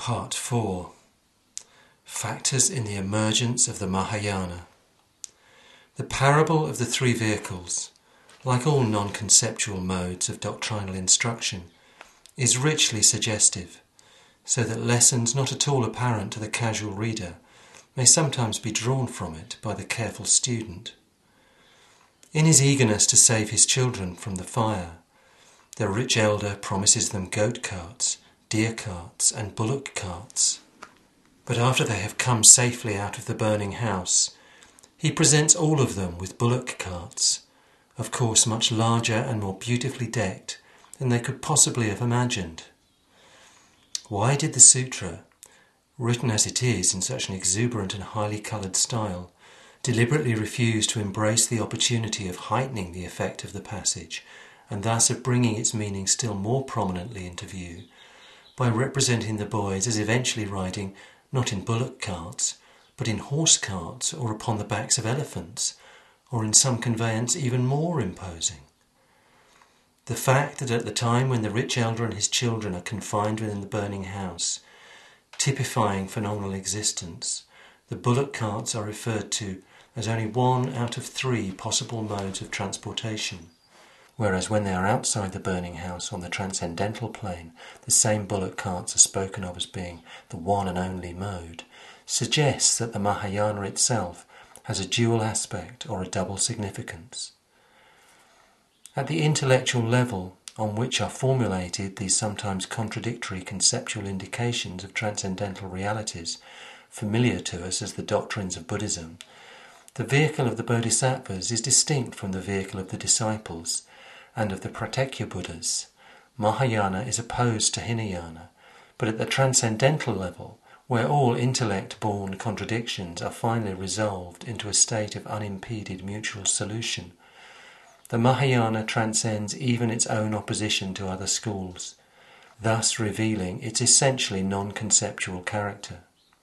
Part 4. Factors in the emergence of the Mahayana. The parable of the three vehicles, like all non-conceptual modes of doctrinal instruction, is richly suggestive, so that lessons not at all apparent to the casual reader may sometimes be drawn from it by the careful student. In his eagerness to save his children from the fire, the rich elder promises them goat carts, deer carts and bullock carts. But after they have come safely out of the burning house, he presents all of them with bullock carts, of course much larger and more beautifully decked than they could possibly have imagined. Why did the sutra, written as it is in such an exuberant and highly coloured style, deliberately refuse to embrace the opportunity of heightening the effect of the passage, and thus of bringing its meaning still more prominently into view, by representing the boys as eventually riding not in bullock carts, but in horse carts or upon the backs of elephants, or in some conveyance even more imposing? The fact that at the time when the rich elder and his children are confined within the burning house, typifying phenomenal existence, the bullock carts are referred to as only one out of three possible modes of transportation, whereas when they are outside the burning house on the transcendental plane, the same bullock carts are spoken of as being the one and only mode, suggests that the Mahayana itself has a dual aspect or a double significance. At the intellectual level on which are formulated these sometimes contradictory conceptual indications of transcendental realities, familiar to us as the doctrines of Buddhism, the vehicle of the Bodhisattvas is distinct from the vehicle of the disciples and of the Pratyeka Buddhas. Mahayana is opposed to Hinayana, but at the transcendental level, where all intellect-born contradictions are finally resolved into a state of unimpeded mutual solution, the Mahayana transcends even its own opposition to other schools, thus revealing its essentially non-conceptual character.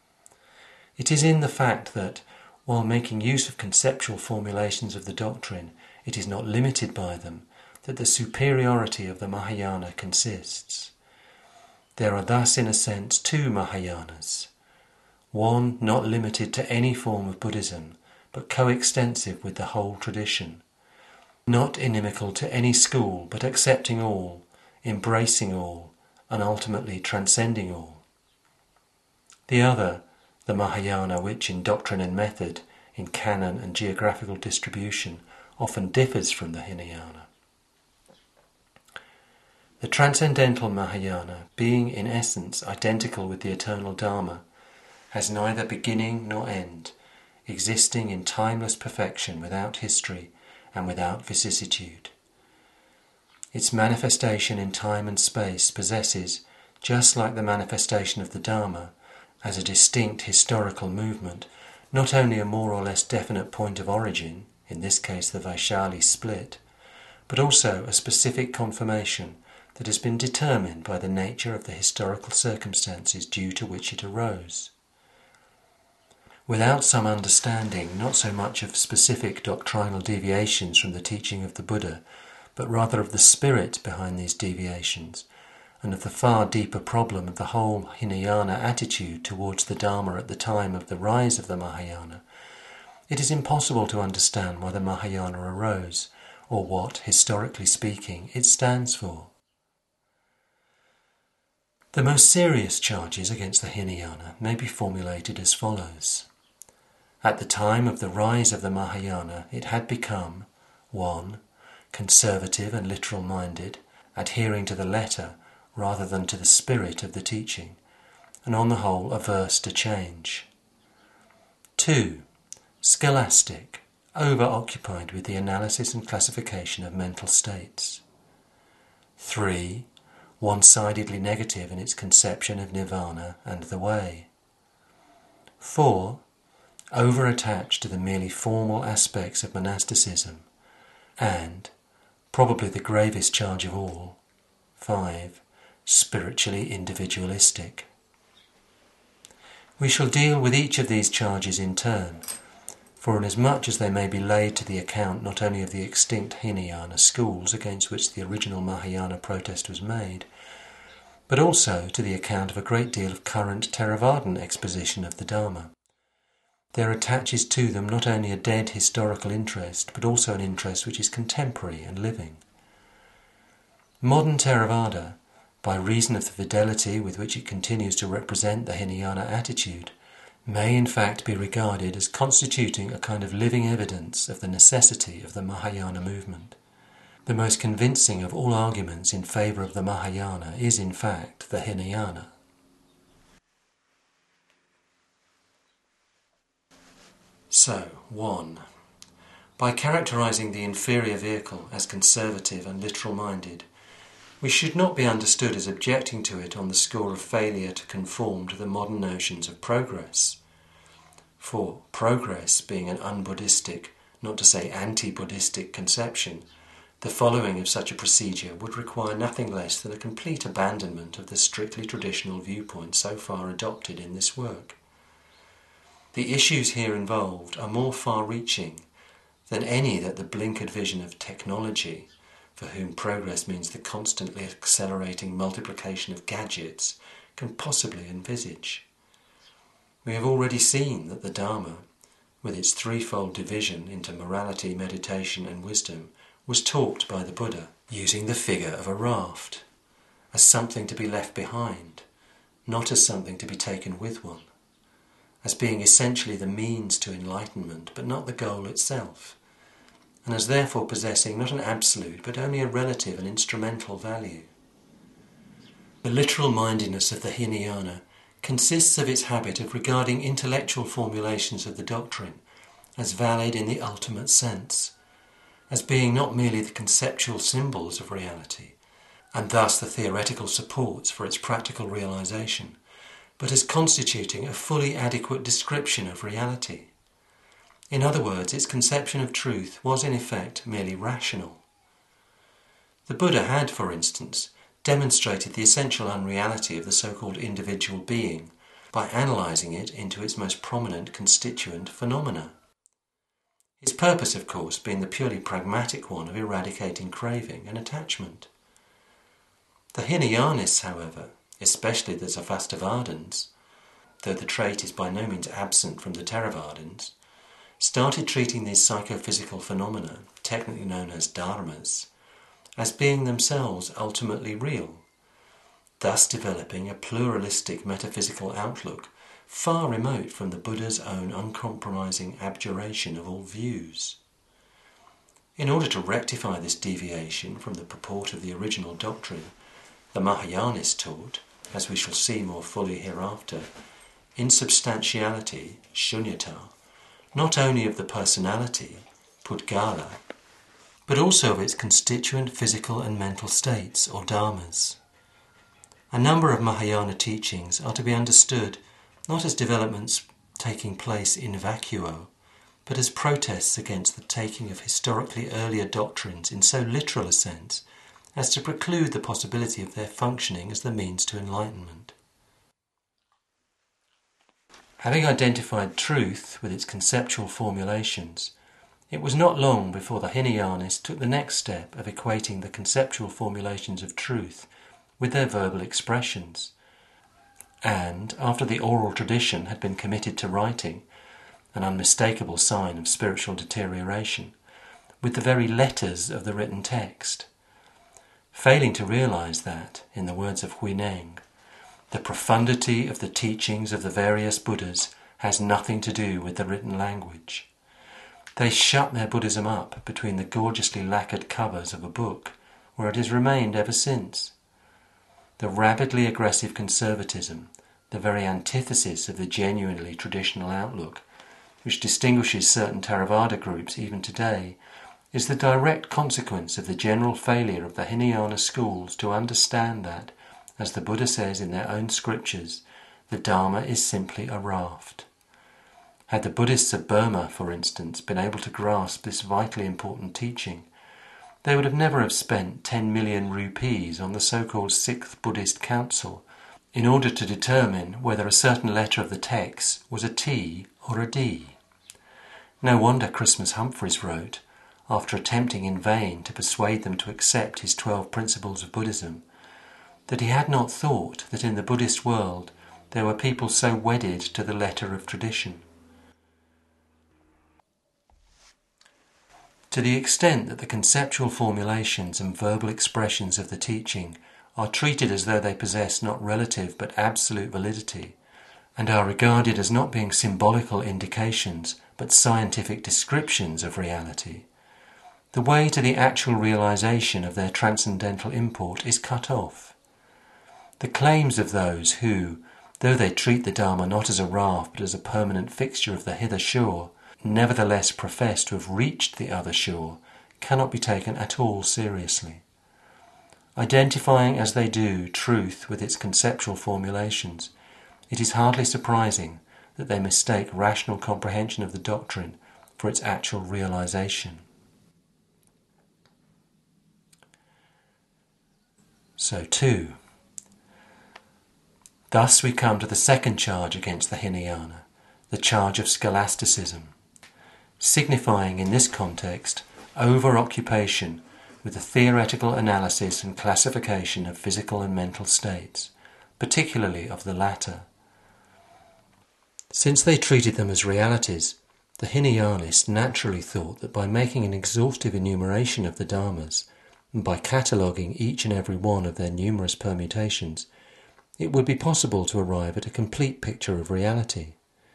It is in the fact that, while making use of conceptual formulations of the doctrine, it is not limited by them, that the superiority of the Mahayana consists. There are thus, in a sense, two Mahayanas, one not limited to any form of Buddhism, but coextensive with the whole tradition, not inimical to any school, but accepting all, embracing all, and ultimately transcending all. The other, the Mahayana which in doctrine and method, in canon and geographical distribution, often differs from the Hinayana. The transcendental Mahayana, being in essence identical with the eternal Dharma, has neither beginning nor end, existing in timeless perfection without history and without vicissitude. Its manifestation in time and space possesses, just like the manifestation of the Dharma, as a distinct historical movement, not only a more or less definite point of origin, in this case the Vaishali split, but also a specific confirmation that has been determined by the nature of the historical circumstances due to which it arose. Without some understanding not so much of specific doctrinal deviations from the teaching of the Buddha, but rather of the spirit behind these deviations, and of the far deeper problem of the whole Hinayana attitude towards the Dharma at the time of the rise of the Mahayana, it is impossible to understand why the Mahayana arose, or what, historically speaking, it stands for. The most serious charges against the Hinayana may be formulated as follows. At the time of the rise of the Mahayana, it had become 1. Conservative and literal-minded, adhering to the letter rather than to the spirit of the teaching, and on the whole averse to change. 2. Scholastic, over-occupied with the analysis and classification of mental states. 3. One-sidedly negative in its conception of nirvana and the way. 4. Over-attached to the merely formal aspects of monasticism, and, probably the gravest charge of all, 5. Spiritually individualistic. We shall deal with each of these charges in turn, for inasmuch as they may be laid to the account not only of the extinct Hinayana schools against which the original Mahayana protest was made, but also to the account of a great deal of current Theravadan exposition of the Dharma. There attaches to them not only a dead historical interest, but also an interest which is contemporary and living. Modern Theravada, by reason of the fidelity with which it continues to represent the Hinayana attitude, may in fact be regarded as constituting a kind of living evidence of the necessity of the Mahayana movement. The most convincing of all arguments in favour of the Mahayana is in fact the Hinayana. So, 1. By characterising the inferior vehicle as conservative and literal-minded, we should not be understood as objecting to it on the score of failure to conform to the modern notions of progress. For progress being an un-Buddhistic, not to say anti-Buddhistic conception, the following of such a procedure would require nothing less than a complete abandonment of the strictly traditional viewpoint so far adopted in this work. The issues here involved are more far-reaching than any that the blinkered vision of technology, for whom progress means the constantly accelerating multiplication of gadgets, can possibly envisage. We have already seen that the Dharma, with its threefold division into morality, meditation and wisdom, was taught by the Buddha using the figure of a raft, as something to be left behind, not as something to be taken with one, as being essentially the means to enlightenment but not the goal itself, and as therefore possessing not an absolute but only a relative and instrumental value. The literal mindedness of the Hinayana consists of its habit of regarding intellectual formulations of the doctrine as valid in the ultimate sense, as being not merely the conceptual symbols of reality, and thus the theoretical supports for its practical realization, but as constituting a fully adequate description of reality. In other words, its conception of truth was in effect merely rational. The Buddha had, for instance, demonstrated the essential unreality of the so-called individual being by analysing it into its most prominent constituent phenomena. His purpose, of course, being the purely pragmatic one of eradicating craving and attachment. The Hinayanists, however, especially the Zavastivadins, though the trait is by no means absent from the Theravadins, started treating these psychophysical phenomena, technically known as dharmas, as being themselves ultimately real, thus developing a pluralistic metaphysical outlook far remote from the Buddha's own uncompromising abjuration of all views. In order to rectify this deviation from the purport of the original doctrine, the Mahayanists taught, as we shall see more fully hereafter, insubstantiality, shunyata, not only of the personality, Pudgala, but also of its constituent physical and mental states, or dharmas. A number of Mahayana teachings are to be understood not as developments taking place in vacuo, but as protests against the taking of historically earlier doctrines in so literal a sense as to preclude the possibility of their functioning as the means to enlightenment. Having identified truth with its conceptual formulations, it was not long before the Hinayanists took the next step of equating the conceptual formulations of truth with their verbal expressions, and, after the oral tradition had been committed to writing, an unmistakable sign of spiritual deterioration, with the very letters of the written text, failing to realize that, in the words of Huineng, the profundity of the teachings of the various Buddhas has nothing to do with the written language. They shut their Buddhism up between the gorgeously lacquered covers of a book, where it has remained ever since. The rabidly aggressive conservatism, the very antithesis of the genuinely traditional outlook, which distinguishes certain Theravada groups even today, is the direct consequence of the general failure of the Hinayana schools to understand that, as the Buddha says in their own scriptures, the Dharma is simply a raft. Had the Buddhists of Burma, for instance, been able to grasp this vitally important teaching, they would never have spent 10 million rupees on the so-called Sixth Buddhist Council in order to determine whether a certain letter of the text was a T or a D. No wonder Christmas Humphreys wrote, after attempting in vain to persuade them to accept his 12 principles of Buddhism, that he had not thought that in the Buddhist world there were people so wedded to the letter of tradition. To the extent that the conceptual formulations and verbal expressions of the teaching are treated as though they possess not relative but absolute validity, and are regarded as not being symbolical indications but scientific descriptions of reality, the way to the actual realization of their transcendental import is cut off. The claims of those who, though they treat the Dharma not as a raft but as a permanent fixture of the hither shore, nevertheless profess to have reached the other shore, cannot be taken at all seriously. Identifying as they do truth with its conceptual formulations, it is hardly surprising that they mistake rational comprehension of the doctrine for its actual realization. So too, thus we come to the second charge against the Hinayana, the charge of scholasticism, signifying in this context over-occupation with the theoretical analysis and classification of physical and mental states, particularly of the latter. Since they treated them as realities, the Hinayanists naturally thought that by making an exhaustive enumeration of the Dharmas, and by cataloguing each and every one of their numerous permutations, it would be possible to arrive at a complete picture of reality.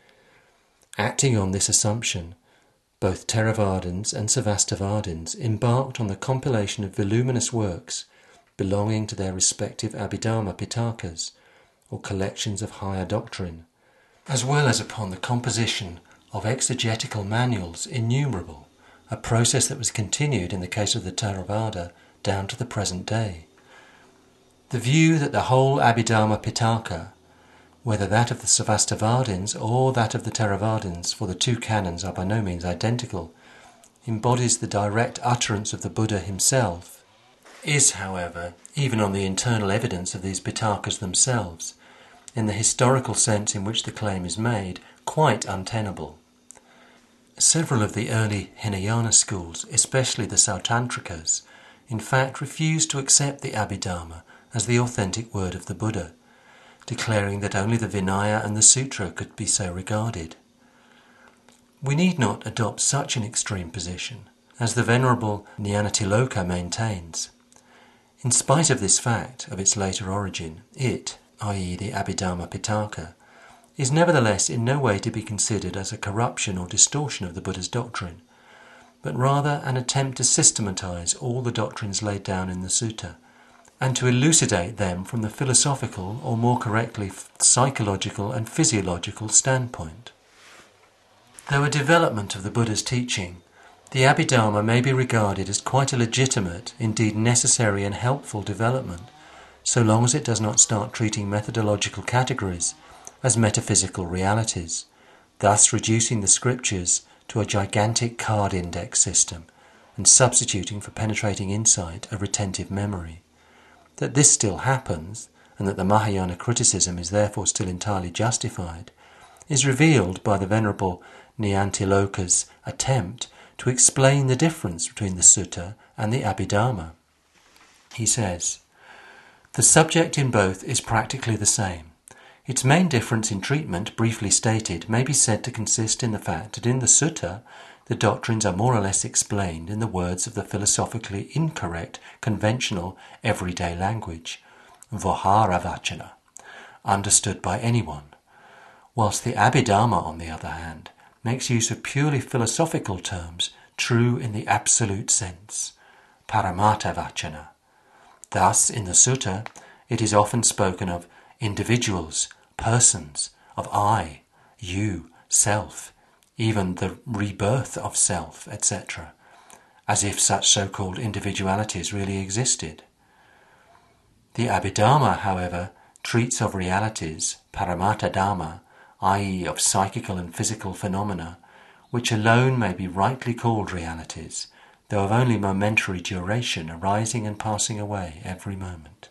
Acting on this assumption, both Theravadins and Sarvastivadins embarked on the compilation of voluminous works belonging to their respective Abhidharma Pitakas, or collections of higher doctrine, as well as upon the composition of exegetical manuals innumerable, a process that was continued in the case of the Theravada down to the present day. The view that the whole Abhidharma Pitaka, whether that of the Sarvastivadins or that of the Theravadins, for the two canons are by no means identical, embodies the direct utterance of the Buddha himself, is, however, even on the internal evidence of these Pitakas themselves, in the historical sense in which the claim is made, quite untenable. Several of the early Hinayana schools, especially the Sautantrikas, in fact refused to accept the Abhidharma as the authentic word of the Buddha, declaring that only the Vinaya and the Sutra could be so regarded. We need not adopt such an extreme position, as the Venerable Nyanatiloka maintains. In spite of this fact of its later origin, it, i.e. the Abhidharma Pitaka, is nevertheless in no way to be considered as a corruption or distortion of the Buddha's doctrine, but rather an attempt to systematize all the doctrines laid down in the Sutta, and to elucidate them from the philosophical, or more correctly psychological and physiological standpoint. Though a development of the Buddha's teaching, the Abhidharma may be regarded as quite a legitimate, indeed necessary and helpful development, so long as it does not start treating methodological categories as metaphysical realities, thus reducing the scriptures to a gigantic card index system and substituting for penetrating insight a retentive memory. That this still happens, and that the Mahayana criticism is therefore still entirely justified, is revealed by the Venerable Nyantiloka's attempt to explain the difference between the Sutta and the Abhidharma. He says, "The subject in both is practically the same. Its main difference in treatment, briefly stated, may be said to consist in the fact that in the Sutta the doctrines are more or less explained in the words of the philosophically incorrect, conventional, everyday language, Vāharavācana, understood by anyone, whilst the Abhidharma, on the other hand, makes use of purely philosophical terms, true in the absolute sense, Paramatavācana. Thus, in the Sutta, it is often spoken of individuals, persons, of I, you, self, even the rebirth of self, etc., as if such so-called individualities really existed. The Abhidharma, however, treats of realities, Paramattha Dhamma, i.e. of psychical and physical phenomena, which alone may be rightly called realities, though of only momentary duration, arising and passing away every moment.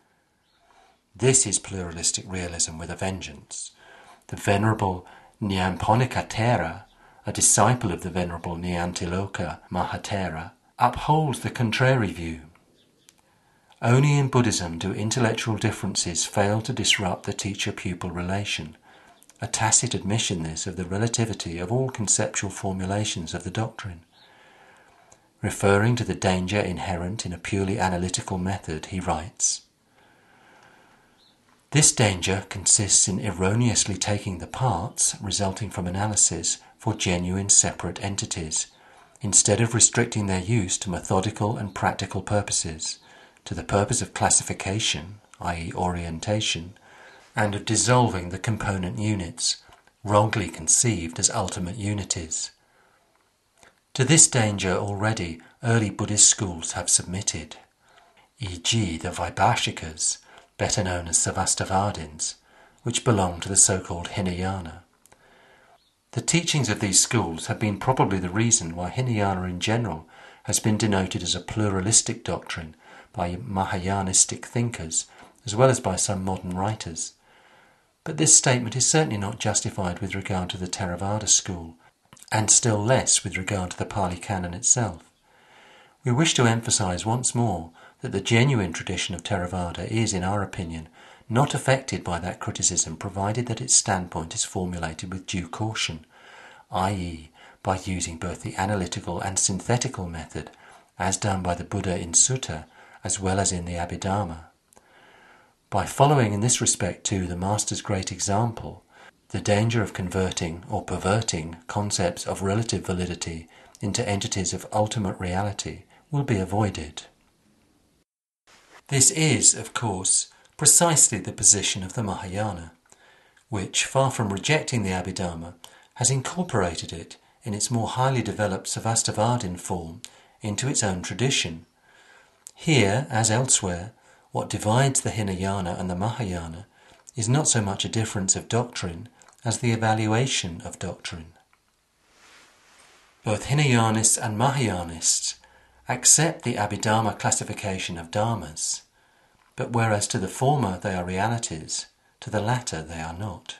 This is pluralistic realism with a vengeance. The Venerable Nyamponika Thera, a disciple of the Venerable Nyantiloka Mahathera, upholds the contrary view. Only in Buddhism do intellectual differences fail to disrupt the teacher-pupil relation, a tacit admission this of the relativity of all conceptual formulations of the doctrine. Referring to the danger inherent in a purely analytical method, he writes, "This danger consists in erroneously taking the parts resulting from analysis for genuine separate entities, instead of restricting their use to methodical and practical purposes, to the purpose of classification, i.e. orientation, and of dissolving the component units, wrongly conceived as ultimate unities. To this danger already early Buddhist schools have submitted, e.g. the Vaibhashikas, better known as Sarvastivadins, which belong to the so-called Hinayana. The teachings of these schools have been probably the reason why Hinayana in general has been denoted as a pluralistic doctrine by Mahayanistic thinkers, as well as by some modern writers. But this statement is certainly not justified with regard to the Theravada school, and still less with regard to the Pali Canon itself. We wish to emphasize once more that the genuine tradition of Theravada is, in our opinion, not affected by that criticism provided that its standpoint is formulated with due caution, i.e. by using both the analytical and synthetical method, as done by the Buddha in Sutta, as well as in the Abhidharma. By following in this respect too the Master's great example, the danger of converting or perverting concepts of relative validity into entities of ultimate reality will be avoided. This is, of course, precisely the position of the Mahayana, which, far from rejecting the Abhidharma, has incorporated it in its more highly developed Sarvastivadin form into its own tradition. Here, as elsewhere, what divides the Hinayana and the Mahayana is not so much a difference of doctrine as the evaluation of doctrine. Both Hinayanists and Mahayanists accept the Abhidharma classification of dharmas, but whereas to the former they are realities, to the latter they are not.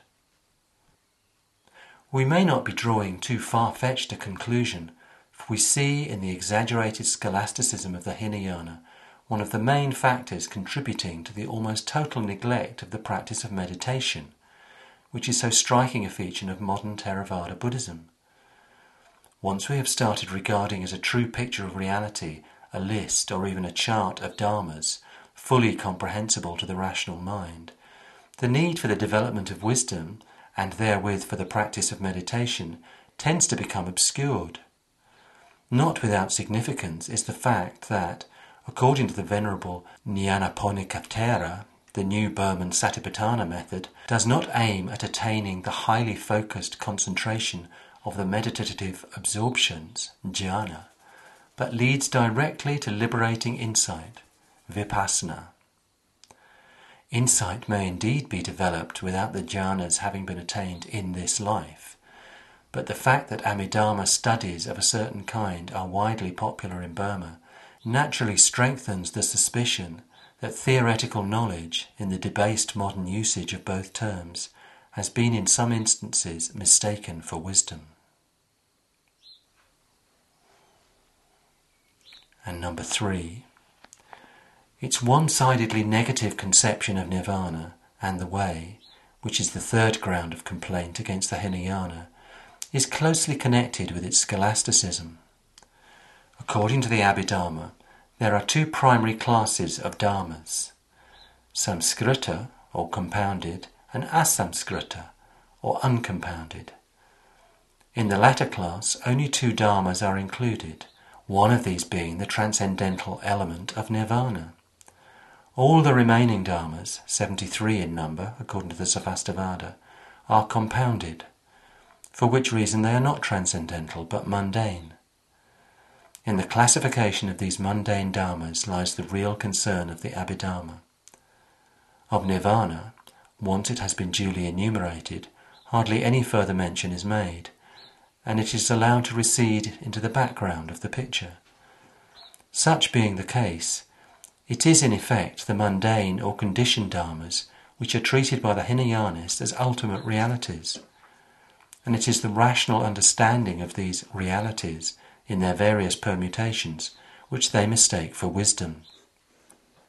We may not be drawing too far-fetched a conclusion, for we see in the exaggerated scholasticism of the Hinayana one of the main factors contributing to the almost total neglect of the practice of meditation, which is so striking a feature of modern Theravada Buddhism. Once we have started regarding as a true picture of reality a list or even a chart of dharmas, fully comprehensible to the rational mind, the need for the development of wisdom, and therewith for the practice of meditation, tends to become obscured. Not without significance is the fact that, according to the Venerable Nyanaponika Thera, the new Burman Satipatthana method does not aim at attaining the highly focused concentration of the meditative absorptions, jhana, but leads directly to liberating insight, vipassana. Insight may indeed be developed without the jhanas having been attained in this life, but the fact that Abhidharma studies of a certain kind are widely popular in Burma naturally strengthens the suspicion that theoretical knowledge, in the debased modern usage of both terms, has been in some instances mistaken for wisdom. And number 3, its one-sidedly negative conception of nirvana and the way, which is the third ground of complaint against the Hinayana, is closely connected with its scholasticism. According to the Abhidharma, there are two primary classes of dharmas, samskrita, or compounded, and asamskrita, or uncompounded. In the latter class, only two dharmas are included, one of these being the transcendental element of nirvana. All the remaining dharmas, 73 in number, according to the Sarvastivada, are compounded, for which reason they are not transcendental but mundane. In the classification of these mundane dharmas lies the real concern of the Abhidharma. Of nirvana, once it has been duly enumerated, hardly any further mention is made, and it is allowed to recede into the background of the picture. Such being the case, it is in effect the mundane or conditioned dharmas which are treated by the Hinayanist as ultimate realities, and it is the rational understanding of these realities in their various permutations which they mistake for wisdom.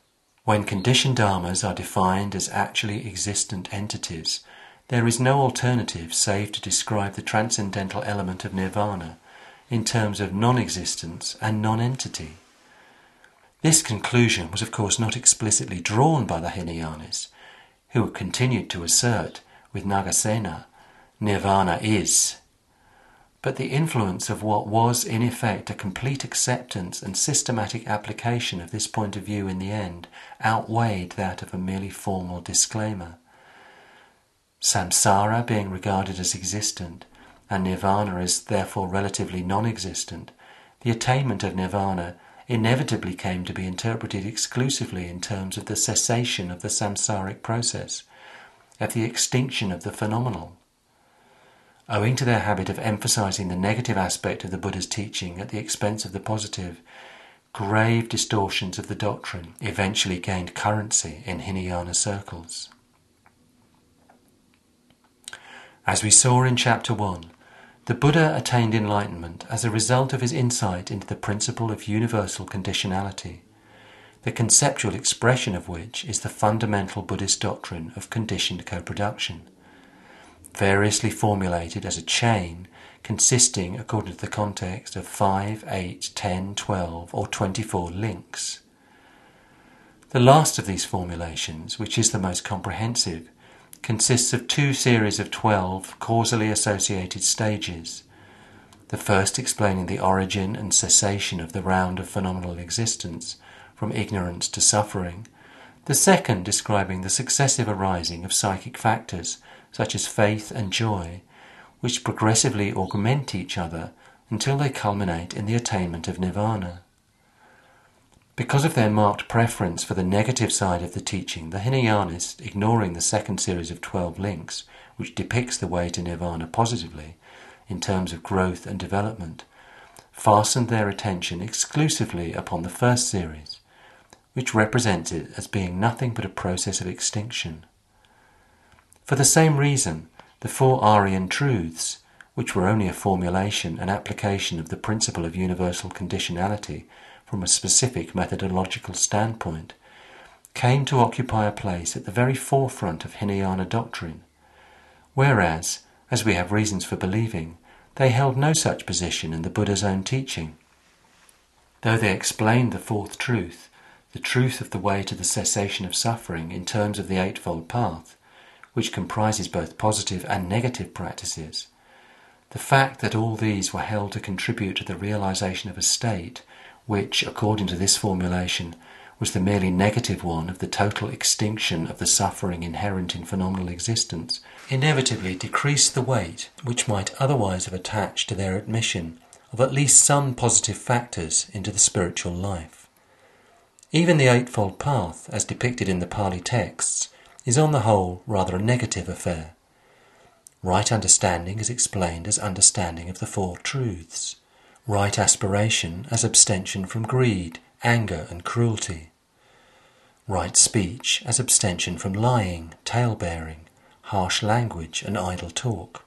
When conditioned dharmas are defined as actually existent entities, there is no alternative save to describe the transcendental element of nirvana in terms of non-existence and non-entity. This conclusion was of course not explicitly drawn by the Hinayanis, who continued to assert, with Nagasena, nirvana is. But the influence of what was in effect a complete acceptance and systematic application of this point of view in the end outweighed that of a merely formal disclaimer. Samsara being regarded as existent, and nirvana as therefore relatively non-existent, the attainment of nirvana inevitably came to be interpreted exclusively in terms of the cessation of the samsaric process, of the extinction of the phenomenal. Owing to their habit of emphasizing the negative aspect of the Buddha's teaching at the expense of the positive, grave distortions of the doctrine eventually gained currency in Hinayana circles. As we saw in Chapter 1, the Buddha attained enlightenment as a result of his insight into the principle of universal conditionality, the conceptual expression of which is the fundamental Buddhist doctrine of conditioned co-production, variously formulated as a chain consisting, according to the context, of 5, 8, 10, 12 or 24 links. The last of these formulations, which is the most comprehensive, consists of 2 series of 12 causally associated stages, the first explaining the origin and cessation of the round of phenomenal existence, from ignorance to suffering, the second describing the successive arising of psychic factors, such as faith and joy, which progressively augment each other until they culminate in the attainment of nirvana. Because of their marked preference for the negative side of the teaching, the Hinayanis, ignoring the second series of 12 links, which depicts the way to nirvana positively, in terms of growth and development, fastened their attention exclusively upon the first series, which represents it as being nothing but a process of extinction. For the same reason, the 4 Aryan truths, which were only a formulation and application of the principle of universal conditionality from a specific methodological standpoint, came to occupy a place at the very forefront of Hinayana doctrine, whereas, as we have reasons for believing, they held no such position in the Buddha's own teaching. Though they explained the 4th truth, the truth of the way to the cessation of suffering in terms of the Eightfold Path, which comprises both positive and negative practices, the fact that all these were held to contribute to the realization of a state which, according to this formulation, was the merely negative one of the total extinction of the suffering inherent in phenomenal existence, inevitably decreased the weight which might otherwise have attached to their admission of at least some positive factors into the spiritual life. Even the Eightfold Path, as depicted in the Pali texts, is on the whole rather a negative affair. Right understanding is explained as understanding of the 4 truths. Right aspiration as abstention from greed, anger and cruelty. Right speech as abstention from lying, tale-bearing, harsh language and idle talk.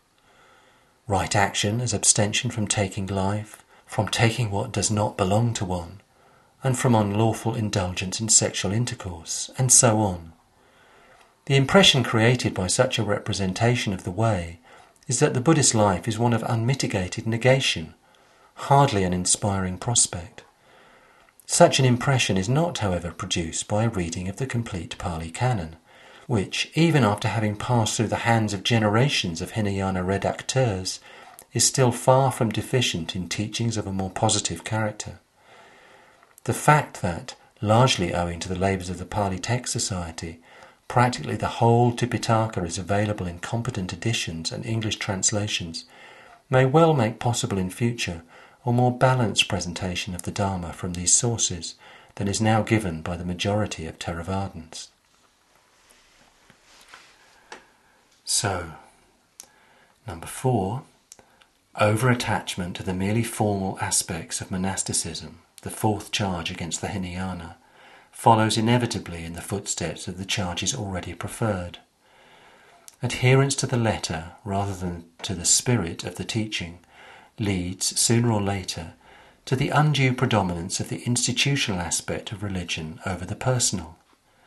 Right action as abstention from taking life, from taking what does not belong to one, and from unlawful indulgence in sexual intercourse, and so on. The impression created by such a representation of the way is that the Buddhist life is one of unmitigated negation, hardly an inspiring prospect. Such an impression is not, however, produced by a reading of the complete Pali Canon, which, even after having passed through the hands of generations of Hinayana redacteurs, is still far from deficient in teachings of a more positive character. The fact that, largely owing to the labours of the Pali Text Society, practically the whole Tipitaka is available in competent editions and English translations may well make possible in future a more balanced presentation of the Dharma from these sources than is now given by the majority of Theravadins. So, number 4, over-attachment to the merely formal aspects of monasticism, the 4th charge against the Hinayana, follows inevitably in the footsteps of the charges already preferred. Adherence to the letter rather than to the spirit of the teaching leads, sooner or later, to the undue predominance of the institutional aspect of religion over the personal.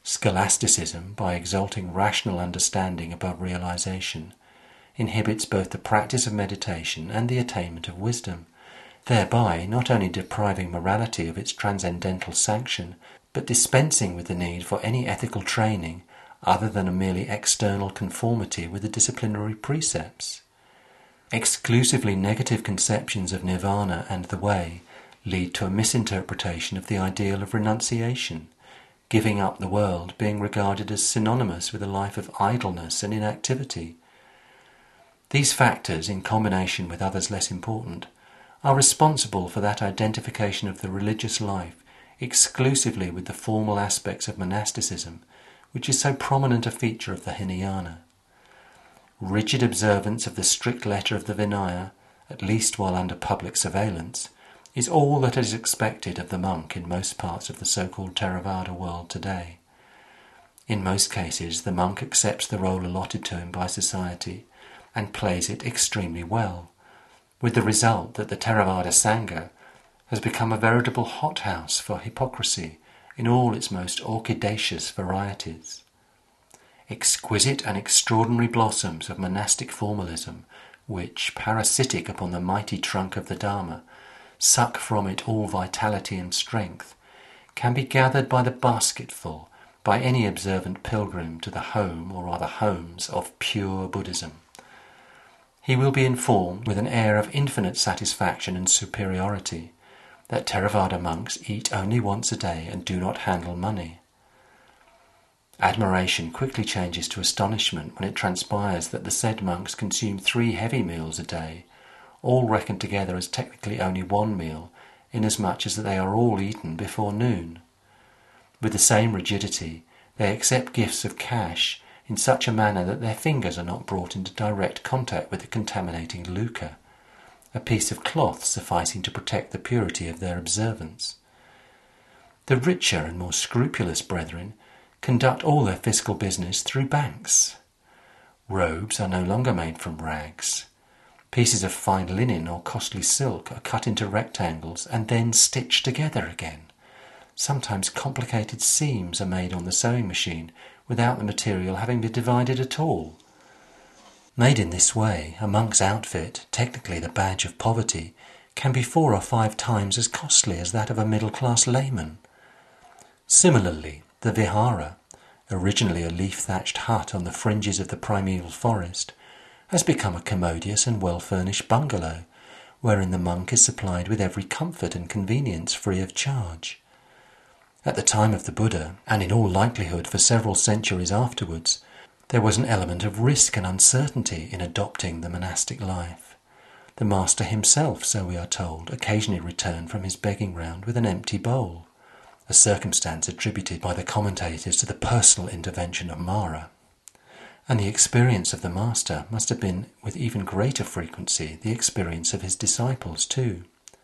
Scholasticism, by exalting rational understanding above realization, inhibits both the practice of meditation and the attainment of wisdom, thereby not only depriving morality of its transcendental sanction, but dispensing with the need for any ethical training other than a merely external conformity with the disciplinary precepts. Exclusively negative conceptions of nirvana and the way lead to a misinterpretation of the ideal of renunciation, giving up the world being regarded as synonymous with a life of idleness and inactivity. These factors, in combination with others less important, are responsible for that identification of the religious life exclusively with the formal aspects of monasticism, which is so prominent a feature of the Hinayana. Rigid observance of the strict letter of the Vinaya, at least while under public surveillance, is all that is expected of the monk in most parts of the so-called Theravada world today. In most cases, the monk accepts the role allotted to him by society and plays it extremely well, with the result that the Theravada Sangha has become a veritable hothouse for hypocrisy in all its most orchidaceous varieties. Exquisite and extraordinary blossoms of monastic formalism, which, parasitic upon the mighty trunk of the Dharma, suck from it all vitality and strength, can be gathered by the basketful by any observant pilgrim to the home, or rather homes, of pure Buddhism. He will be informed with an air of infinite satisfaction and superiority that Theravada monks eat only once a day and do not handle money. Admiration quickly changes to astonishment when it transpires that the said monks consume 3 heavy meals a day, all reckoned together as technically only one meal, inasmuch as they are all eaten before noon. With the same rigidity, they accept gifts of cash in such a manner that their fingers are not brought into direct contact with the contaminating lucre, a piece of cloth sufficing to protect the purity of their observance. The richer and more scrupulous brethren conduct all their fiscal business through banks. Robes are no longer made from rags. Pieces of fine linen or costly silk are cut into rectangles and then stitched together again. Sometimes complicated seams are made on the sewing machine without the material having been divided at all. Made in this way, a monk's outfit, technically the badge of poverty, can be 4 or 5 times as costly as that of a middle-class layman. Similarly, the vihara, originally a leaf-thatched hut on the fringes of the primeval forest, has become a commodious and well-furnished bungalow, wherein the monk is supplied with every comfort and convenience free of charge. At the time of the Buddha, and in all likelihood for several centuries afterwards, there was an element of risk and uncertainty in adopting the monastic life. The master himself, so we are told, occasionally returned from his begging round with an empty bowl, a circumstance attributed by the commentators to the personal intervention of Mara. And the experience of the master must have been, with even greater frequency, the experience of his disciples too.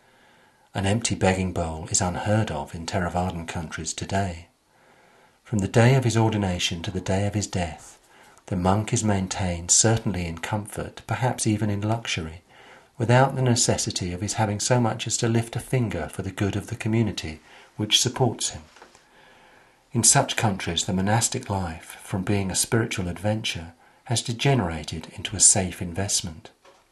An empty begging bowl is unheard of in Theravadan countries today. From the day of his ordination to the day of his death, the monk is maintained certainly in comfort, perhaps even in luxury, without the necessity of his having so much as to lift a finger for the good of the community which supports him. In such countries, the monastic life, from being a spiritual adventure, has degenerated into a safe investment.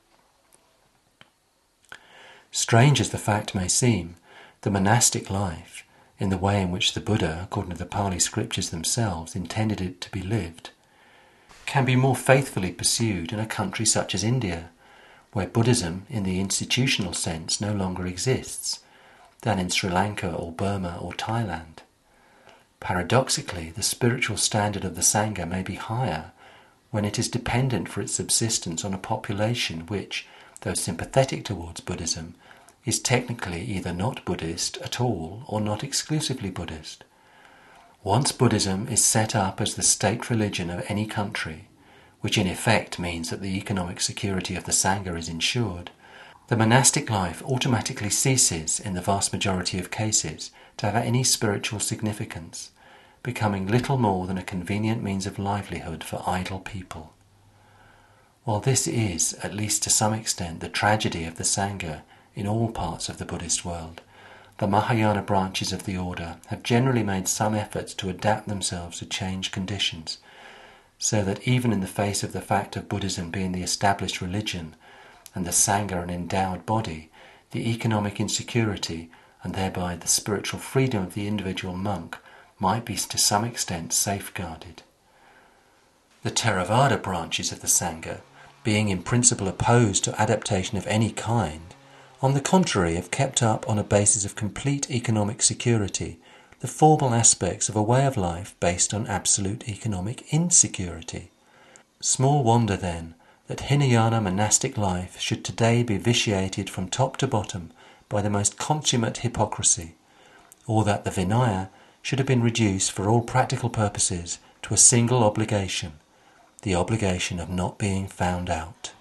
Strange as the fact may seem, the monastic life, in the way in which the Buddha, according to the Pali scriptures themselves, intended it to be lived, can be more faithfully pursued in a country such as India, where Buddhism, in the institutional sense, no longer exists, than in Sri Lanka or Burma or Thailand. Paradoxically, the spiritual standard of the Sangha may be higher when it is dependent for its subsistence on a population which, though sympathetic towards Buddhism, is technically either not Buddhist at all or not exclusively Buddhist. Once Buddhism is set up as the state religion of any country, which in effect means that the economic security of the Sangha is ensured, the monastic life automatically ceases, in the vast majority of cases, to have any spiritual significance, becoming little more than a convenient means of livelihood for idle people. While this is, at least to some extent, the tragedy of the Sangha in all parts of the Buddhist world, the Mahayana branches of the order have generally made some efforts to adapt themselves to changed conditions, so that even in the face of the fact of Buddhism being the established religion and the Sangha an endowed body, the economic insecurity and thereby the spiritual freedom of the individual monk might be to some extent safeguarded. The Theravada branches of the Sangha, being in principle opposed to adaptation of any kind, on the contrary have kept up on a basis of complete economic security the formal aspects of a way of life based on absolute economic insecurity. Small wonder then that Hinayana monastic life should today be vitiated from top to bottom by the most consummate hypocrisy, or that the Vinaya should have been reduced for all practical purposes to a single obligation, the obligation of not being found out.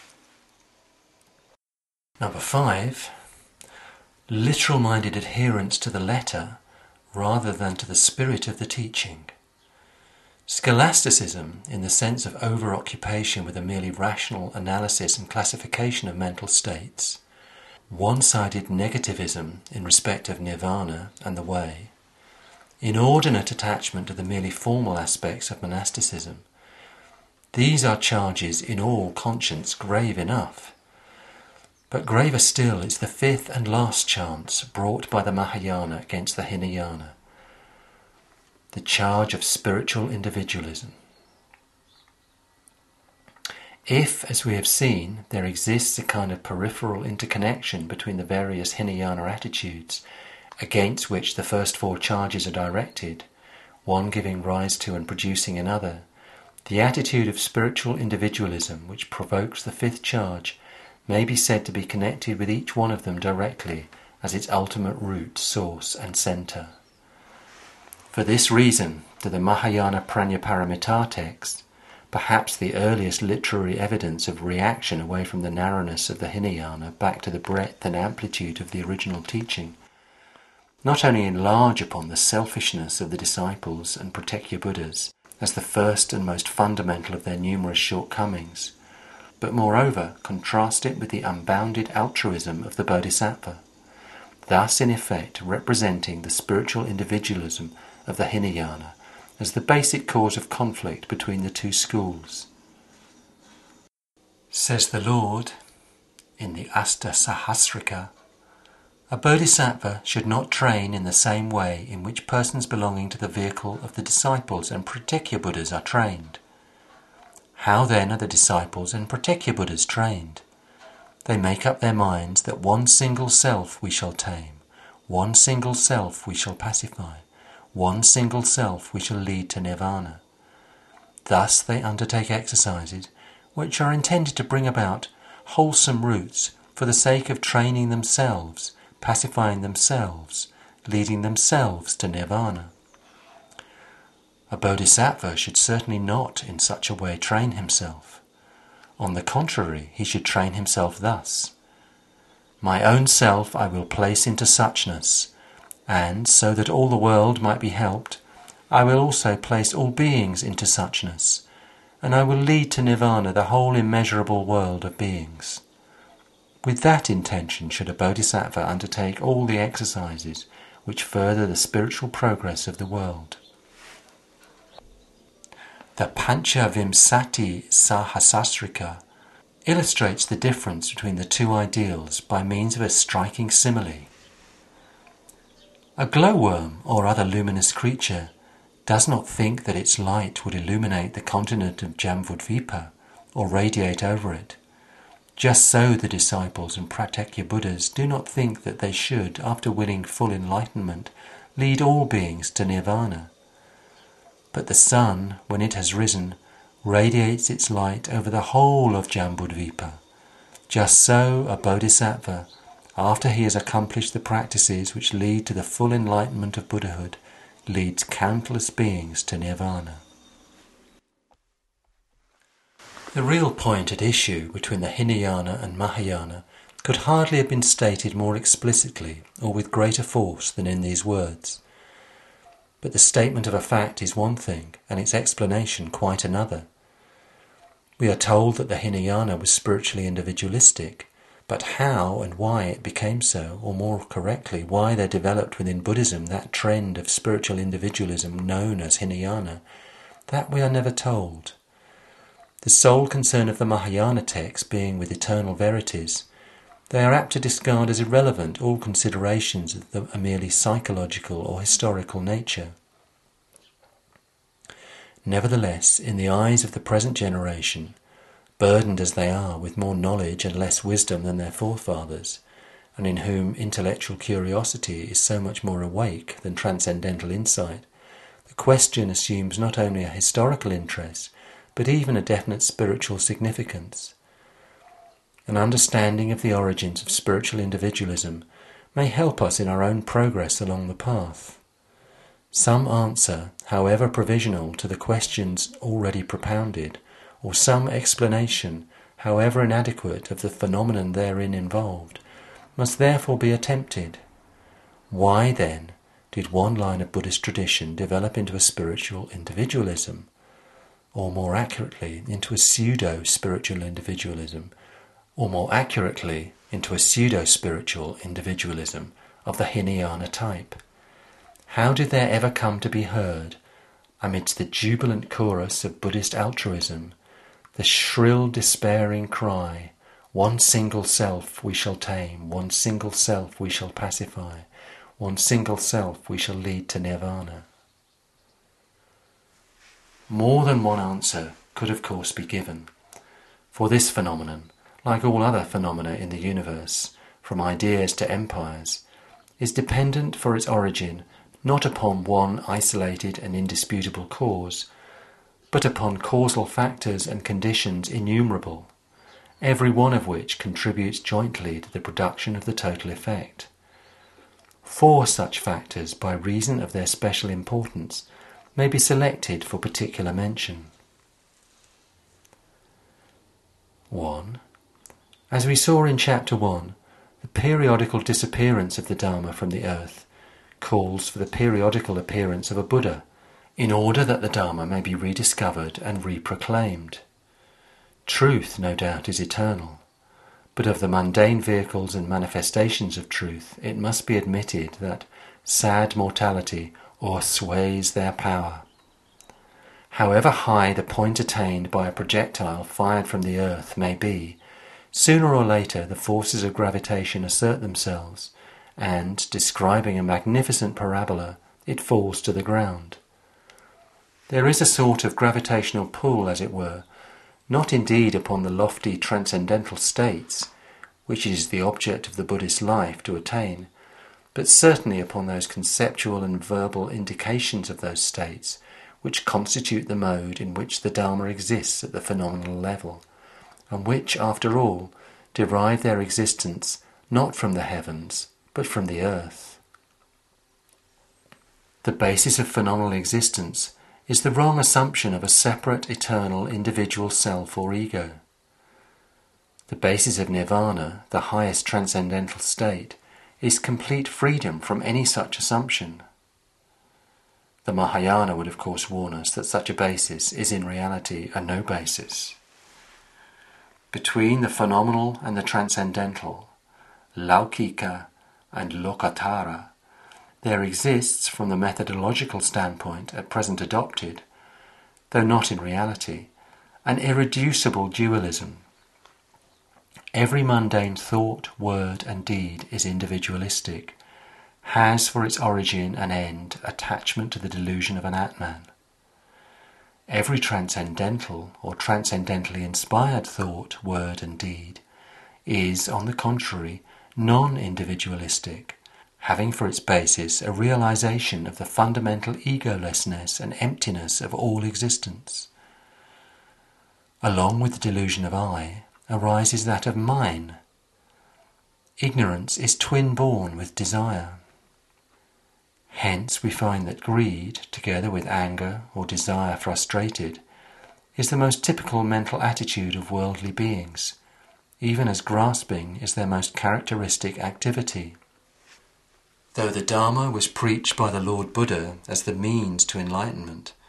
Number 5. Literal-minded adherence to the letter rather than to the spirit of the teaching. Scholasticism, in the sense of over-occupation with a merely rational analysis and classification of mental states, one-sided negativism in respect of nirvana and the way, inordinate attachment to the merely formal aspects of monasticism, these are charges in all conscience grave enough. But graver still is the fifth and last chance brought by the Mahayana against the Hinayana, the charge of spiritual individualism. If, as we have seen, there exists a kind of peripheral interconnection between the various Hinayana attitudes against which the first 4 charges are directed, one giving rise to and producing another, the attitude of spiritual individualism which provokes the 5th charge may be said to be connected with each one of them directly as its ultimate root, source and centre. For this reason do the Mahayana Prajnaparamita texts, perhaps the earliest literary evidence of reaction away from the narrowness of the Hinayana back to the breadth and amplitude of the original teaching, not only enlarge upon the selfishness of the disciples and Pratyeka Buddhas as the first and most fundamental of their numerous shortcomings, but moreover contrast it with the unbounded altruism of the Bodhisattva, thus in effect representing the spiritual individualism of the Hinayana as the basic cause of conflict between the 2 schools. Says the Lord in the Asta Sahasrika, a bodhisattva should not train in the same way in which persons belonging to the vehicle of the disciples and Pratyeka Buddhas are trained. How then are the disciples and Pratyeka Buddhas trained? They make up their minds that one single self we shall tame, one single self we shall pacify, one single self we shall lead to nirvana. Thus they undertake exercises which are intended to bring about wholesome roots for the sake of training themselves, pacifying themselves, leading themselves to nirvana. A bodhisattva should certainly not in such a way train himself. On the contrary, he should train himself thus: my own self I will place into suchness, and, so that all the world might be helped, I will also place all beings into suchness, and I will lead to nirvana the whole immeasurable world of beings. With that intention should a bodhisattva undertake all the exercises which further the spiritual progress of the world. The Panchavimsati Sahasrika illustrates the difference between the 2 ideals by means of a striking simile. A glowworm or other luminous creature does not think that its light would illuminate the continent of Jambudvipa or radiate over it. Just so the disciples and Pratyeka Buddhas do not think that they should, after winning full enlightenment, lead all beings to nirvana. But the sun, when it has risen, radiates its light over the whole of Jambudvipa. Just so a bodhisattva, after he has accomplished the practices which lead to the full enlightenment of Buddhahood, leads countless beings to nirvana. The real point at issue between the Hinayana and Mahayana could hardly have been stated more explicitly or with greater force than in these words. But the statement of a fact is one thing, and its explanation quite another. We are told that the Hinayana was spiritually individualistic, but how and why it became so, or more correctly, why there developed within Buddhism that trend of spiritual individualism known as Hinayana, that we are never told. The sole concern of the Mahayana texts being with eternal verities, they are apt to discard as irrelevant all considerations of a merely psychological or historical nature. Nevertheless, in the eyes of the present generation, burdened as they are with more knowledge and less wisdom than their forefathers, and in whom intellectual curiosity is so much more awake than transcendental insight, the question assumes not only a historical interest, but even a definite spiritual significance. An understanding of the origins of spiritual individualism may help us in our own progress along the path. Some answer, however provisional, to the questions already propounded, or some explanation, however inadequate, of the phenomenon therein involved, must therefore be attempted. Why, then, did one line of Buddhist tradition develop into a spiritual individualism, or more accurately, into a pseudo-spiritual individualism, or more accurately, into a pseudo-spiritual individualism of the Hinayana type? How did there ever come to be heard, amidst the jubilant chorus of Buddhist altruism, the shrill despairing cry, "One single self we shall tame, one single self we shall pacify, one single self we shall lead to nirvana"? More than one answer could of course be given, for this phenomenon, like all other phenomena in the universe, from ideas to empires, is dependent for its origin not upon one isolated and indisputable cause, but upon causal factors and conditions innumerable, every one of which contributes jointly to the production of the total effect. 4 such factors, by reason of their special importance, may be selected for particular mention. 1. As we saw in Chapter 1, the periodical disappearance of the Dharma from the earth calls for the periodical appearance of a Buddha, in order that the Dharma may be rediscovered and reproclaimed. Truth, no doubt, is eternal, but of the mundane vehicles and manifestations of truth it must be admitted that sad mortality o'ersways their power. However high the point attained by a projectile fired from the earth may be, sooner or later the forces of gravitation assert themselves, and, describing a magnificent parabola, it falls to the ground. There is a sort of gravitational pull, as it were, not indeed upon the lofty transcendental states, which it is the object of the Buddhist life to attain, but certainly upon those conceptual and verbal indications of those states which constitute the mode in which the Dharma exists at the phenomenal level, and which, after all, derive their existence not from the heavens, but from the earth. The basis of phenomenal existence is the wrong assumption of a separate, eternal, individual self or ego. The basis of nirvana, the highest transcendental state, is complete freedom from any such assumption. The Mahayana would of course warn us that such a basis is in reality a no basis. Between the phenomenal and the transcendental, Laukika and Lokatara, there exists, from the methodological standpoint at present adopted, though not in reality, an irreducible dualism. Every mundane thought, word and deed is individualistic, has for its origin and end attachment to the delusion of an Atman. Every transcendental or transcendentally inspired thought, word and deed is, on the contrary, non-individualistic, having for its basis a realization of the fundamental egolessness and emptiness of all existence. Along with the delusion of I arises that of mine. Ignorance is twin-born with desire. Hence we find that greed, together with anger or desire frustrated, is the most typical mental attitude of worldly beings, even as grasping is their most characteristic activity. Though the Dharma was preached by the Lord Buddha as the means to enlightenment,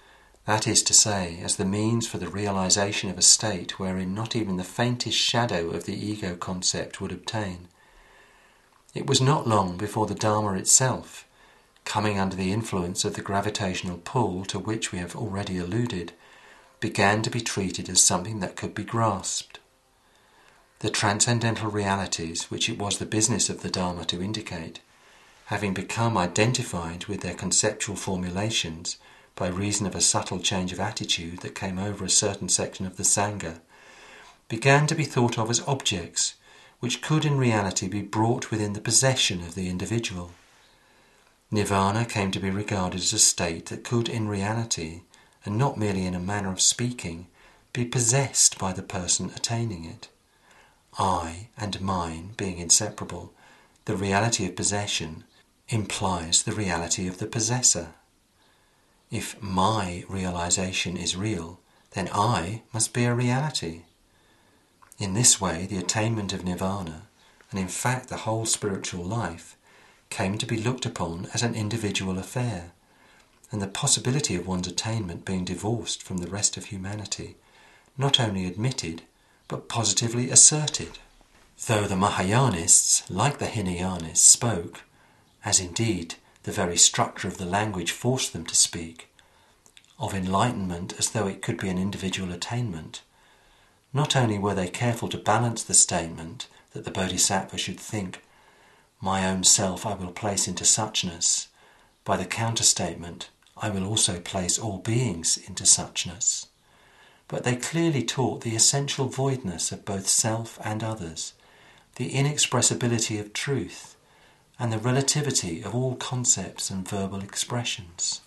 That is to say, as the means for the realization of a state wherein not even the faintest shadow of the ego concept would obtain. It was not long before the Dharma itself, coming under the influence of the gravitational pull to which we have already alluded, began to be treated as something that could be grasped. The transcendental realities which it was the business of the Dharma to indicate, having become identified with their conceptual formulations by reason of a subtle change of attitude that came over a certain section of the Sangha, began to be thought of as objects which could in reality be brought within the possession of the individual. Nirvana came to be regarded as a state that could in reality, and not merely in a manner of speaking, be possessed by the person attaining it. I and mine being inseparable, the reality of possession implies the reality of the possessor. If my realization is real, then I must be a reality. In this way, the attainment of nirvana, and in fact the whole spiritual life, came to be looked upon as an individual affair, and the possibility of one's attainment being divorced from the rest of humanity, not only admitted, but positively asserted. Though the Mahayanists, like the Hinayanists, spoke, as indeed the very structure of the language forced them to speak, of enlightenment as though it could be an individual attainment, not only were they careful to balance the statement that the Bodhisattva should think, "My own self I will place into suchness," by the counterstatement, "I will also place all beings into suchness," but they clearly taught the essential voidness of both self and others, the inexpressibility of truth, and the relativity of all concepts and verbal expressions.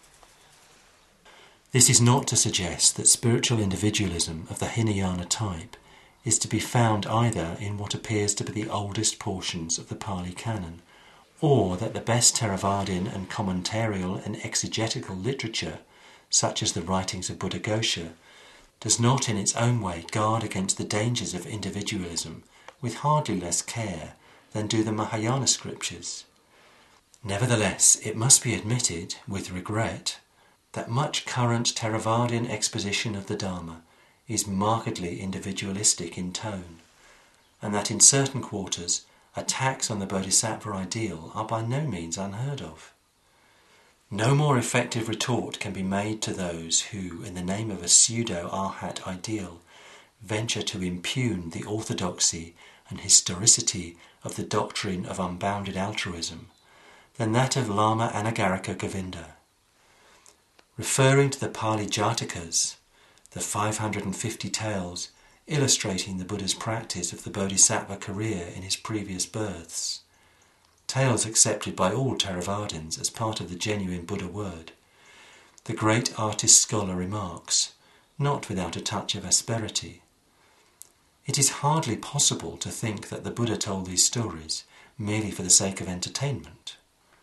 This is not to suggest that spiritual individualism of the Hinayana type is to be found either in what appears to be the oldest portions of the Pali Canon, or that the best Theravadian and commentarial and exegetical literature, such as the writings of Buddhaghosa, does not in its own way guard against the dangers of individualism with hardly less care than do the Mahayana scriptures. Nevertheless, it must be admitted, with regret, that much current Theravadian exposition of the Dharma is markedly individualistic in tone, and that in certain quarters attacks on the Bodhisattva ideal are by no means unheard of. No more effective retort can be made to those who, in the name of a pseudo-Arhat ideal, venture to impugn the orthodoxy and historicity of the doctrine of unbounded altruism than that of Lama Anagarika Govinda. Referring to the Pali Jatakas, the 550 tales illustrating the Buddha's practice of the Bodhisattva career in his previous births, tales accepted by all Theravadins as part of the genuine Buddha word, the great artist-scholar remarks, not without a touch of asperity, "It is hardly possible to think that the Buddha told these stories merely for the sake of entertainment."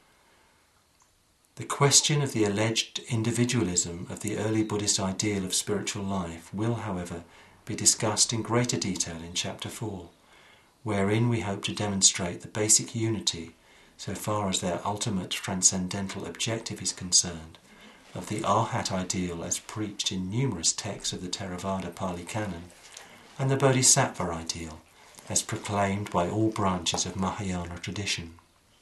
The question of the alleged individualism of the early Buddhist ideal of spiritual life will, however, be discussed in greater detail in Chapter 4, wherein we hope to demonstrate the basic unity, so far as their ultimate transcendental objective is concerned, of the Arhat ideal as preached in numerous texts of the Theravada Pali Canon, and the Bodhisattva ideal as proclaimed by all branches of Mahayana tradition.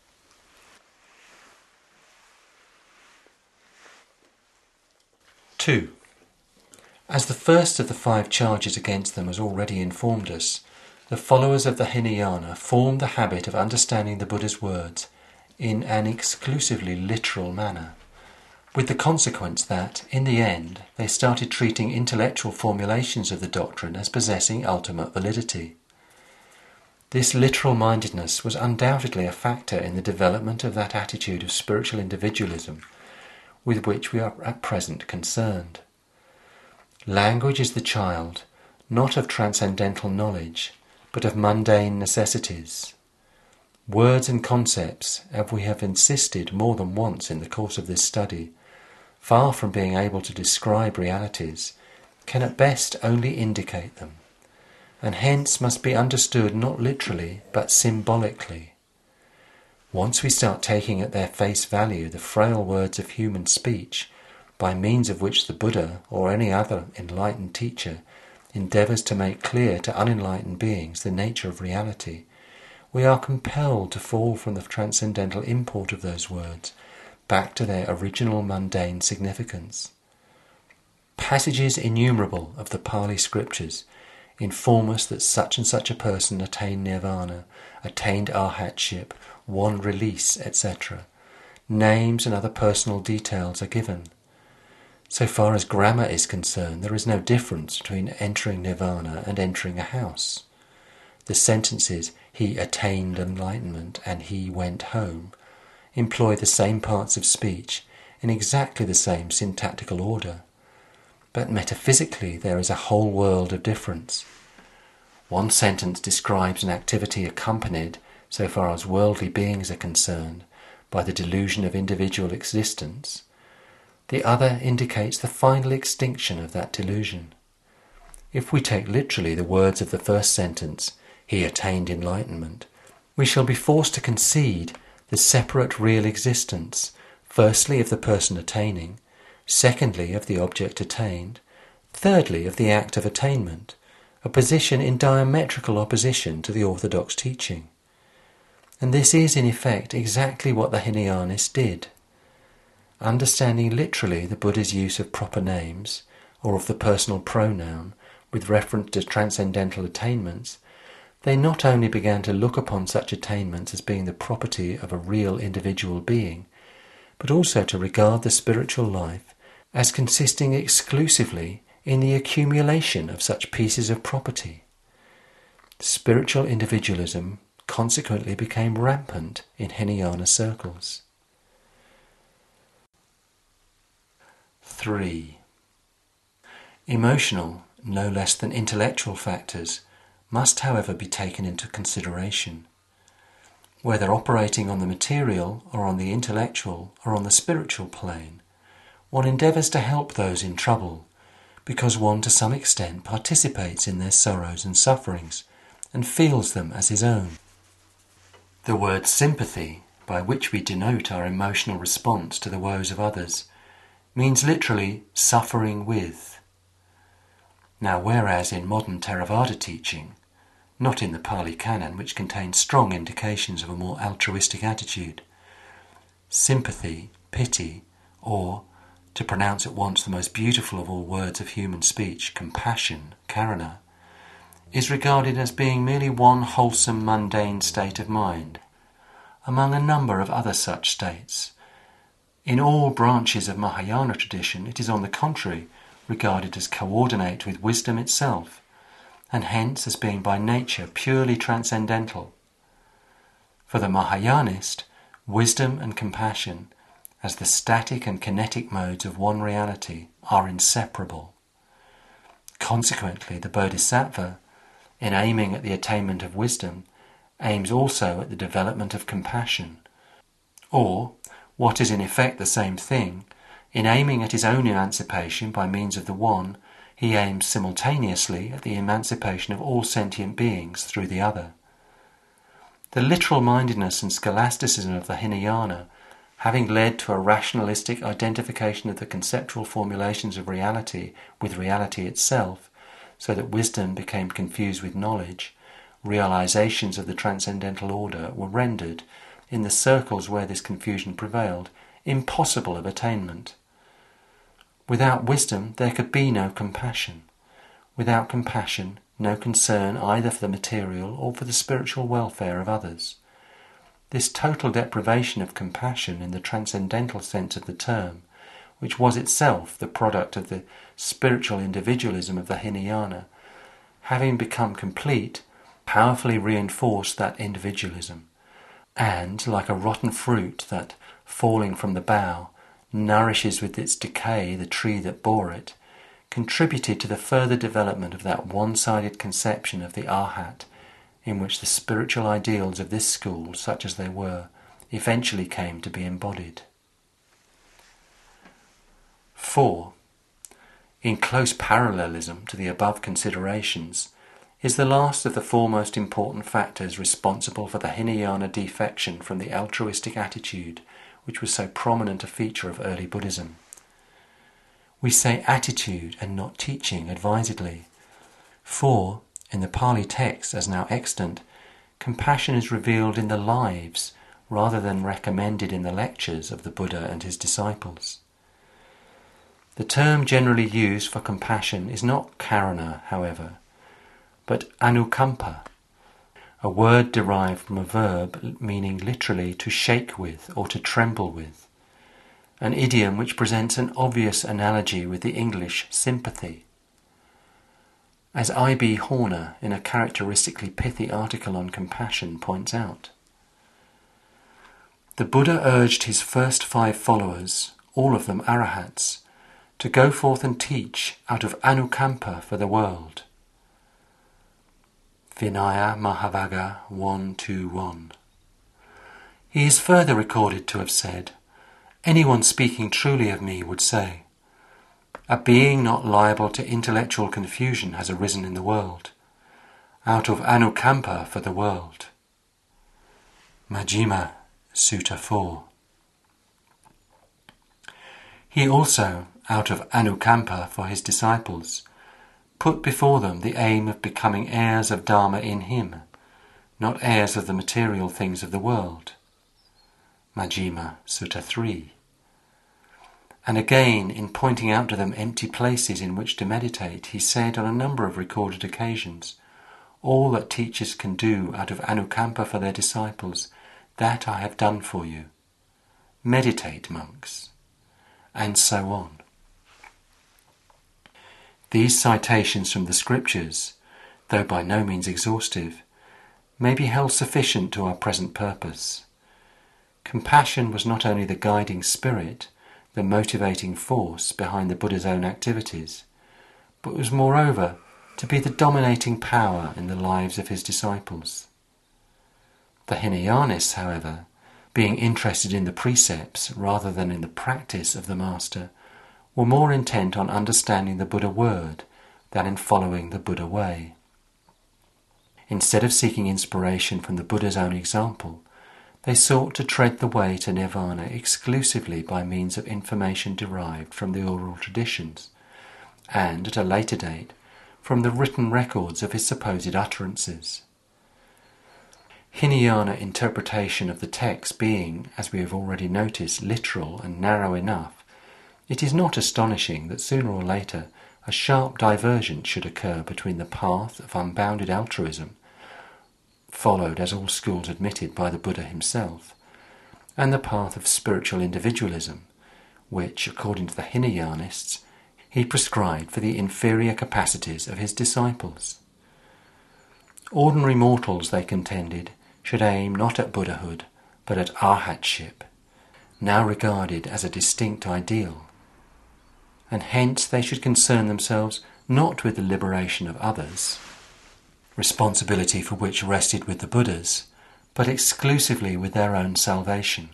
2. As the first of the 5 charges against them has already informed us, the followers of the Hinayana formed the habit of understanding the Buddha's words in an exclusively literal manner, with the consequence that, in the end, they started treating intellectual formulations of the doctrine as possessing ultimate validity. This literal-mindedness was undoubtedly a factor in the development of that attitude of spiritual individualism with which we are at present concerned. Language is the child, not of transcendental knowledge, but of mundane necessities. Words and concepts, as we have insisted more than once in the course of this study, far from being able to describe realities, can at best only indicate them, and hence must be understood not literally but symbolically. Once we start taking at their face value the frail words of human speech, by means of which the Buddha or any other enlightened teacher endeavours to make clear to unenlightened beings the nature of reality, we are compelled to fall from the transcendental import of those words back to their original mundane significance. Passages innumerable of the Pali scriptures inform us that such and such a person attained nirvana, attained arhatship, won release, etc. Names and other personal details are given. So far as grammar is concerned, there is no difference between entering nirvana and entering a house. The sentences, he attained enlightenment and he went home, employ the same parts of speech in exactly the same syntactical order. But metaphysically there is a whole world of difference. One sentence describes an activity accompanied, so far as worldly beings are concerned, by the delusion of individual existence. The other indicates the final extinction of that delusion. If we take literally the words of the first sentence, he attained enlightenment, we shall be forced to concede the separate real existence, firstly of the person attaining, secondly of the object attained, thirdly of the act of attainment, a position in diametrical opposition to the orthodox teaching. And this is in effect exactly what the Hinayanists did. Understanding literally the Buddha's use of proper names, or of the personal pronoun, with reference to transcendental attainments, they not only began to look upon such attainments as being the property of a real individual being, but also to regard the spiritual life as consisting exclusively in the accumulation of such pieces of property. Spiritual individualism consequently became rampant in Hinayana circles. 3. Emotional, no less than intellectual factors must, however, be taken into consideration. Whether operating on the material or on the intellectual or on the spiritual plane, one endeavours to help those in trouble, because one to some extent participates in their sorrows and sufferings and feels them as his own. The word sympathy, by which we denote our emotional response to the woes of others, means literally suffering with. Now, whereas in modern Theravada teaching, not in the Pali Canon, which contains strong indications of a more altruistic attitude, sympathy, pity, or, to pronounce at once the most beautiful of all words of human speech, compassion, karuna, is regarded as being merely one wholesome mundane state of mind, among a number of other such states. In all branches of Mahayana tradition, it is on the contrary regarded as coordinate with wisdom itself, and hence as being by nature purely transcendental. For the Mahayanist, wisdom and compassion, as the static and kinetic modes of one reality, are inseparable. Consequently, the Bodhisattva, in aiming at the attainment of wisdom, aims also at the development of compassion, or, what is in effect the same thing, in aiming at his own emancipation by means of the one, he aims simultaneously at the emancipation of all sentient beings through the other. The literal-mindedness and scholasticism of the Hinayana, having led to a rationalistic identification of the conceptual formulations of reality with reality itself, so that wisdom became confused with knowledge, realizations of the transcendental order were rendered, in the circles where this confusion prevailed, impossible of attainment. Without wisdom there could be no compassion. Without compassion, no concern either for the material or for the spiritual welfare of others. This total deprivation of compassion in the transcendental sense of the term, which was itself the product of the spiritual individualism of the Hinayana, having become complete, powerfully reinforced that individualism, and, like a rotten fruit that, falling from the bough, nourishes with its decay the tree that bore it, contributed to the further development of that one-sided conception of the Arhat, in which the spiritual ideals of this school, such as they were, eventually came to be embodied. 4. In close parallelism to the above considerations is the last of the four most important factors responsible for the Hinayana defection from the altruistic attitude which was so prominent a feature of early Buddhism. We say attitude and not teaching advisedly, for, in the Pali text as now extant, compassion is revealed in the lives rather than recommended in the lectures of the Buddha and his disciples. The term generally used for compassion is not karuna, however, but anukampa, a word derived from a verb meaning literally to shake with or to tremble with, an idiom which presents an obvious analogy with the English sympathy. As I.B. Horner, in a characteristically pithy article on compassion, points out, the Buddha urged his first 5 followers, all of them arahats, to go forth and teach out of anukampa for the world. Vinaya Mahavagga 121. He is further recorded to have said, anyone speaking truly of me would say, a being not liable to intellectual confusion has arisen in the world, out of anukampa for the world. Majjhima Sutta 4. He also, out of anukampa for his disciples, put before them the aim of becoming heirs of Dharma in him, not heirs of the material things of the world. Majjhima Sutta 3. And again, in pointing out to them empty places in which to meditate, he said on a number of recorded occasions, all that teachers can do out of anukampa for their disciples, that I have done for you. Meditate, monks. And so on. These citations from the scriptures, though by no means exhaustive, may be held sufficient to our present purpose. Compassion was not only the guiding spirit, the motivating force behind the Buddha's own activities, but was moreover to be the dominating power in the lives of his disciples. The Hinayanists, however, being interested in the precepts rather than in the practice of the Master, were more intent on understanding the Buddha word than in following the Buddha way. Instead of seeking inspiration from the Buddha's own example, they sought to tread the way to nirvana exclusively by means of information derived from the oral traditions, and, at a later date, from the written records of his supposed utterances. Hinayana interpretation of the text being, as we have already noticed, literal and narrow enough, it is not astonishing that sooner or later a sharp divergence should occur between the path of unbounded altruism, followed as all schools admitted by the Buddha himself, and the path of spiritual individualism, which, according to the Hinayanists, he prescribed for the inferior capacities of his disciples. Ordinary mortals, they contended, should aim not at Buddhahood, but at arhatship, now regarded as a distinct ideal, and hence they should concern themselves not with the liberation of others, responsibility for which rested with the Buddhas, but exclusively with their own salvation.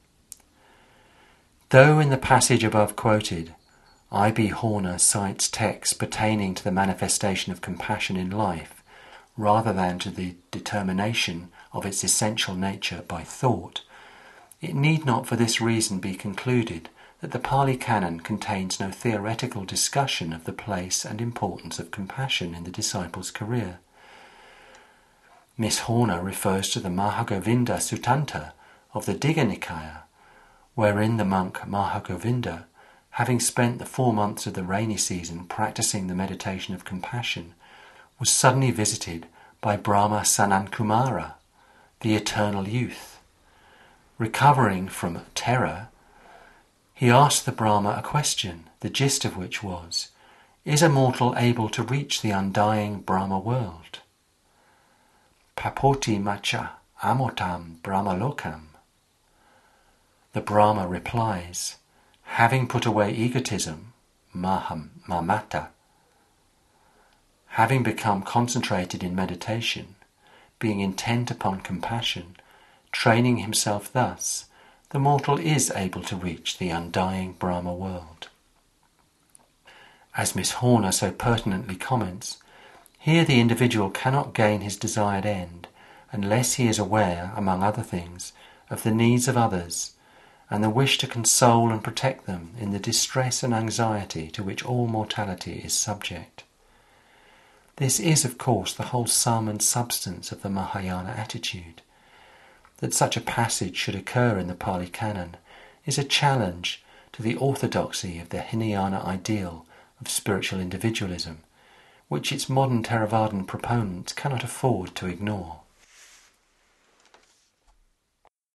Though in the passage above quoted, I.B. Horner cites texts pertaining to the manifestation of compassion in life, rather than to the determination of its essential nature by thought, it need not for this reason be concluded that the Pali Canon contains no theoretical discussion of the place and importance of compassion in the disciple's career. Miss Horner refers to the Mahagovinda Suttanta of the Digha Nikaya, wherein the monk Mahagovinda, having spent the 4 months of the rainy season practicing the meditation of compassion, was suddenly visited by Brahma Sanankumara, the eternal youth. Recovering from terror, he asked the Brahma a question, the gist of which was, is a mortal able to reach the undying Brahma world? Papoti macha amotam brahmalokam. The Brahma replies, having put away egotism, maham, mamata, having become concentrated in meditation, being intent upon compassion, training himself thus, the mortal is able to reach the undying Brahma world. As Miss Horner so pertinently comments, here the individual cannot gain his desired end unless he is aware, among other things, of the needs of others, and the wish to console and protect them in the distress and anxiety to which all mortality is subject. This is, of course, the whole sum and substance of the Mahayana attitude. That such a passage should occur in the Pali Canon is a challenge to the orthodoxy of the Hinayana ideal of spiritual individualism, which its modern Theravadan proponents cannot afford to ignore.